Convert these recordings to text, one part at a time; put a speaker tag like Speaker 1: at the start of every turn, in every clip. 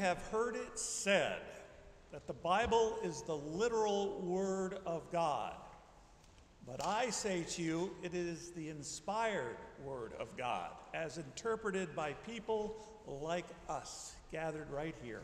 Speaker 1: have heard it said that the Bible is the literal Word of God. But I say to you, it is the inspired Word of God, as interpreted by people like us, gathered right here.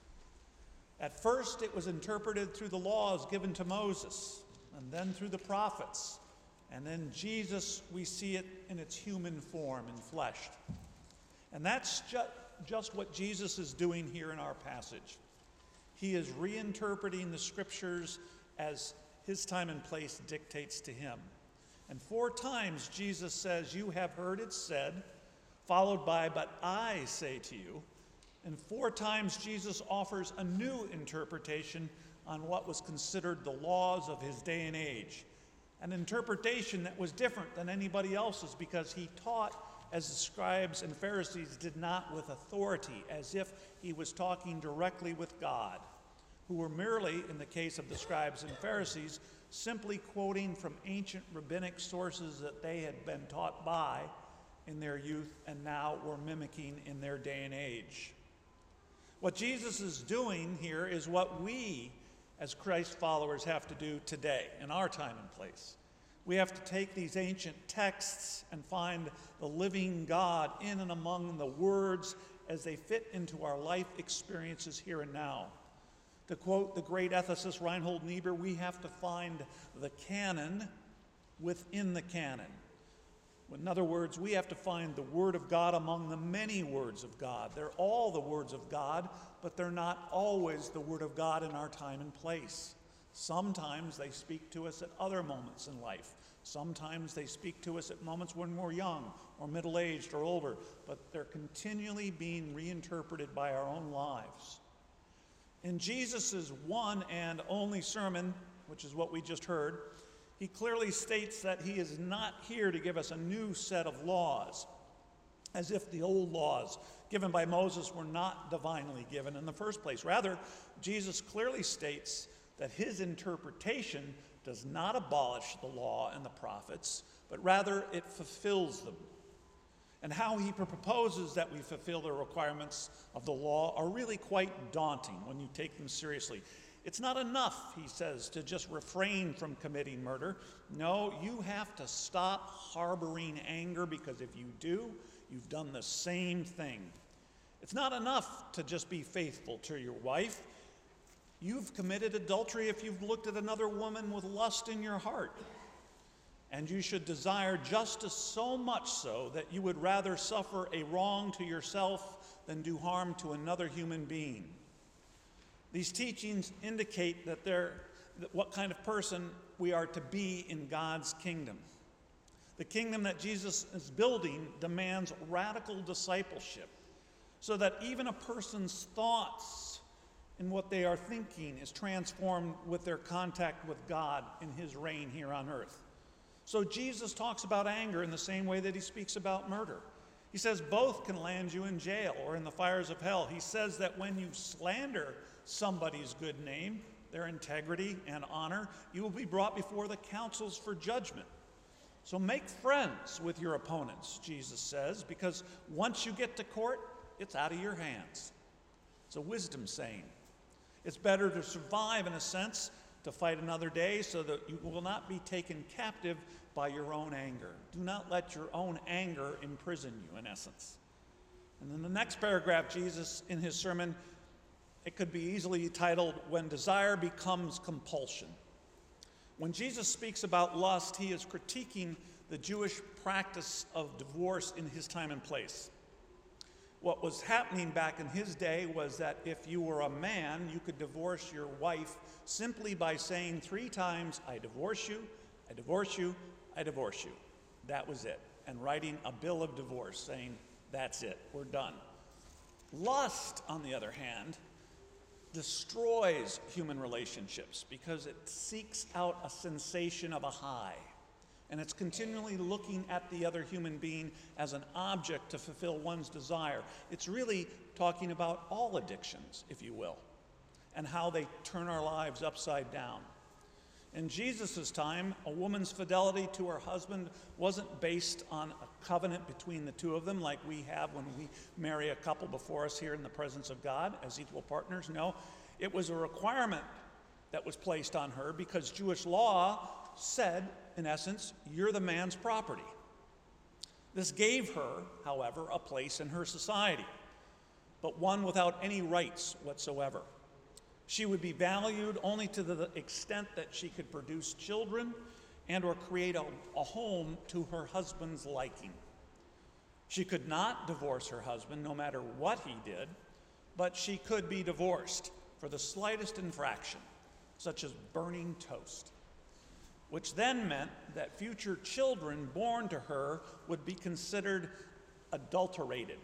Speaker 1: At first, it was interpreted through the laws given to Moses, and then through the prophets. And then Jesus, we see it in its human form, enfleshed. And that's just what Jesus is doing here in our passage. He is reinterpreting the scriptures as his time and place dictates to him. And 4 times Jesus says, "You have heard it said," followed by, "But I say to you." And 4 times Jesus offers a new interpretation on what was considered the laws of his day and age. An interpretation that was different than anybody else's because he taught as the scribes and Pharisees did not with authority, as if he was talking directly with God, who were merely, in the case of the scribes and Pharisees, simply quoting from ancient rabbinic sources that they had been taught by in their youth and now were mimicking in their day and age. What Jesus is doing here is what we as Christ followers have to do today in our time and place. We have to take these ancient texts and find the living God in and among the words as they fit into our life experiences here and now. To quote the great ethicist Reinhold Niebuhr, we have to find the canon within the canon. In other words, we have to find the Word of God among the many words of God. They're all the words of God, but they're not always the Word of God in our time and place. Sometimes they speak to us at other moments in life. Sometimes they speak to us at moments when we're young or middle-aged or older, but they're continually being reinterpreted by our own lives. In Jesus' one and only sermon, which is what we just heard, he clearly states that he is not here to give us a new set of laws, as if the old laws given by Moses were not divinely given in the first place. Rather, Jesus clearly states that his interpretation does not abolish the law and the prophets, but rather it fulfills them. And how he proposes that we fulfill the requirements of the law are really quite daunting when you take them seriously. It's not enough, he says, to just refrain from committing murder. No, you have to stop harboring anger, because if you do, you've done the same thing. It's not enough to just be faithful to your wife. You've committed adultery if you've looked at another woman with lust in your heart. And you should desire justice so much so that you would rather suffer a wrong to yourself than do harm to another human being. These teachings indicate that what kind of person we are to be in God's kingdom. The kingdom that Jesus is building demands radical discipleship, so that even a person's thoughts and what they are thinking is transformed with their contact with God in his reign here on earth. So Jesus talks about anger in the same way that he speaks about murder. He says both can land you in jail or in the fires of hell. He says that when you slander somebody's good name, their integrity and honor, you will be brought before the councils for judgment. So make friends with your opponents, Jesus says, because once you get to court, it's out of your hands. It's a wisdom saying. It's better to survive, in a sense, to fight another day so that you will not be taken captive by your own anger. Do not let your own anger imprison you, in essence. And in the next paragraph, Jesus, in his sermon, it could be easily titled, "When Desire Becomes Compulsion." When Jesus speaks about lust, he is critiquing the Jewish practice of divorce in his time and place. What was happening back in his day was that if you were a man, you could divorce your wife simply by saying 3 times, "I divorce you, I divorce you, I divorce you." That was it. And writing a bill of divorce saying, "That's it, we're done." Lust, on the other hand, destroys human relationships because it seeks out a sensation of a high. And it's continually looking at the other human being as an object to fulfill one's desire. It's really talking about all addictions, if you will, and how they turn our lives upside down. In Jesus' time, a woman's fidelity to her husband wasn't based on a covenant between the two of them like we have when we marry a couple before us here in the presence of God as equal partners. No, it was a requirement that was placed on her because Jewish law said, in essence, you're the man's property. This gave her, however, a place in her society, but one without any rights whatsoever. She would be valued only to the extent that she could produce children and or create a home to her husband's liking. She could not divorce her husband no matter what he did, but she could be divorced for the slightest infraction, such as burning toast, which then meant that future children born to her would be considered adulterated.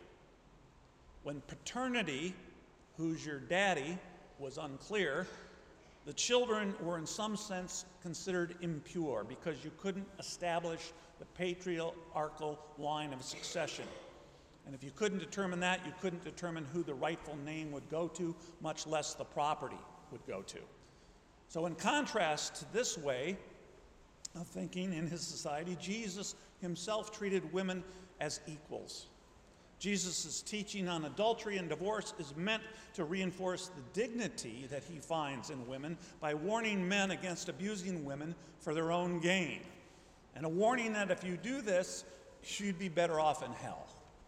Speaker 1: When paternity, who's your daddy, was unclear, the children were in some sense considered impure because you couldn't establish the patriarchal line of succession. And if you couldn't determine that, you couldn't determine who the rightful name would go to, much less the property would go to. So in contrast to this way of thinking in his society, Jesus himself treated women as equals. Jesus' teaching on adultery and divorce is meant to reinforce the dignity that he finds in women by warning men against abusing women for their own gain. And a warning that if you do this, you'd be better off in hell.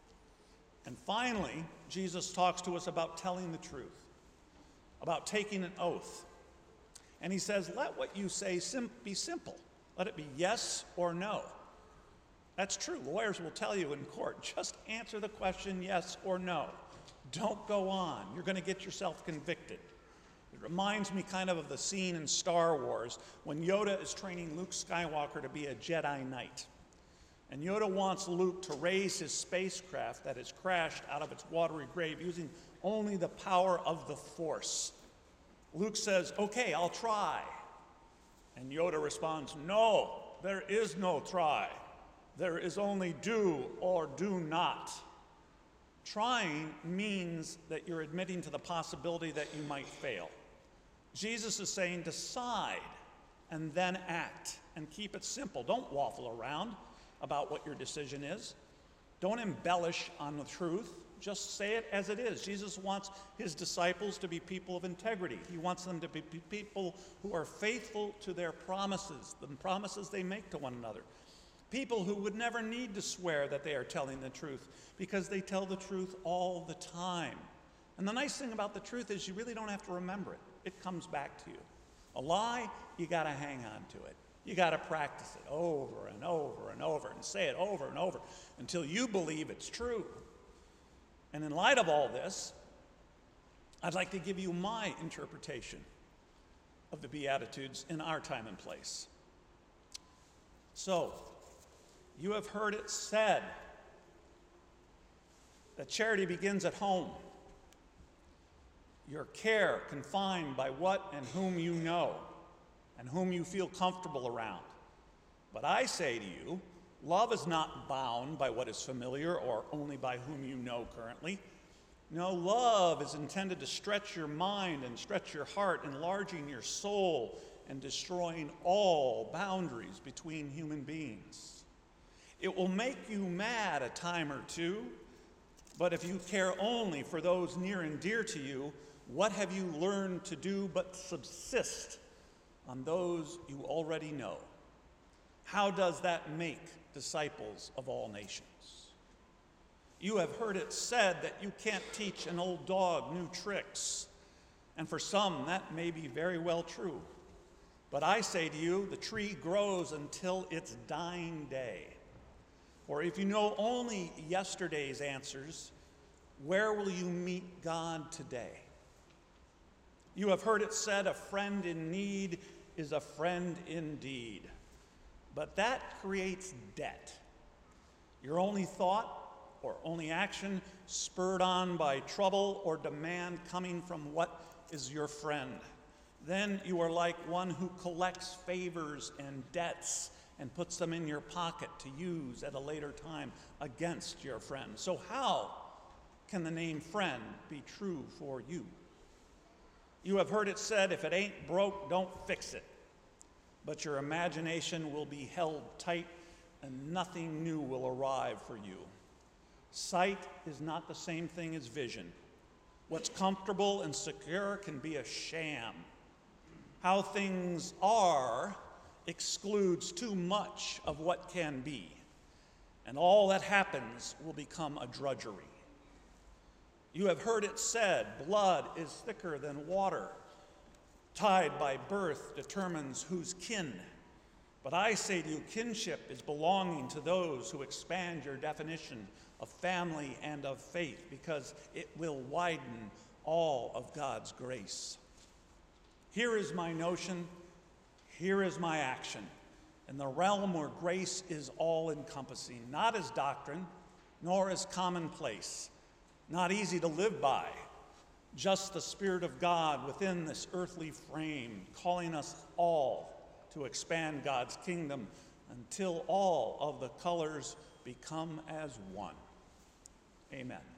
Speaker 1: And finally, Jesus talks to us about telling the truth, about taking an oath. And he says, let what you say be simple. Let it be yes or no. That's true. Lawyers will tell you in court, just answer the question yes or no. Don't go on. You're going to get yourself convicted. It reminds me kind of the scene in Star Wars when Yoda is training Luke Skywalker to be a Jedi Knight. And Yoda wants Luke to raise his spacecraft that has crashed out of its watery grave using only the power of the Force. Luke says, okay, I'll try. And Yoda responds, no, there is no try. There is only do or do not. Trying means that you're admitting to the possibility that you might fail. Jesus is saying decide and then act and keep it simple. Don't waffle around about what your decision is. Don't embellish on the truth. Just say it as it is. Jesus wants his disciples to be people of integrity. He wants them to be people who are faithful to their promises, the promises they make to one another. People who would never need to swear that they are telling the truth because they tell the truth all the time. And the nice thing about the truth is you really don't have to remember it. It comes back to you. A lie, you got to hang on to it. You got to practice it over and over and over and say it over and over until you believe it's true. And in light of all this, I'd like to give you my interpretation of the Beatitudes in our time and place. So, you have heard it said that charity begins at home. Your care confined by what and whom you know and whom you feel comfortable around. But I say to you, love is not bound by what is familiar or only by whom you know currently. No, love is intended to stretch your mind and stretch your heart, enlarging your soul and destroying all boundaries between human beings. It will make you mad a time or two, but if you care only for those near and dear to you, what have you learned to do but subsist on those you already know? How does that make disciples of all nations? You have heard it said that you can't teach an old dog new tricks, and for some that may be very well true. But I say to you, the tree grows until its dying day. Or if you know only yesterday's answers, where will you meet God today? You have heard it said, a friend in need is a friend indeed. But that creates debt. Your only thought or only action spurred on by trouble or demand coming from what is your friend. Then you are like one who collects favors and debts and puts them in your pocket to use at a later time against your friend. So how can the name friend be true for you? You have heard it said, if it ain't broke, don't fix it. but your imagination will be held tight and nothing new will arrive for you. Sight is not the same thing as vision. What's comfortable and secure can be a sham. How things are excludes too much of what can be, and all that happens will become a drudgery. You have heard it said, blood is thicker than water. Tied by birth determines who's kin. But I say to you, kinship is belonging to those who expand your definition of family and of faith, because it will widen all of God's grace. Here is my notion, here is my action, in the realm where grace is all-encompassing, not as doctrine, nor as commonplace, not easy to live by, just the Spirit of God within this earthly frame, calling us all to expand God's kingdom until all of the colors become as one. Amen.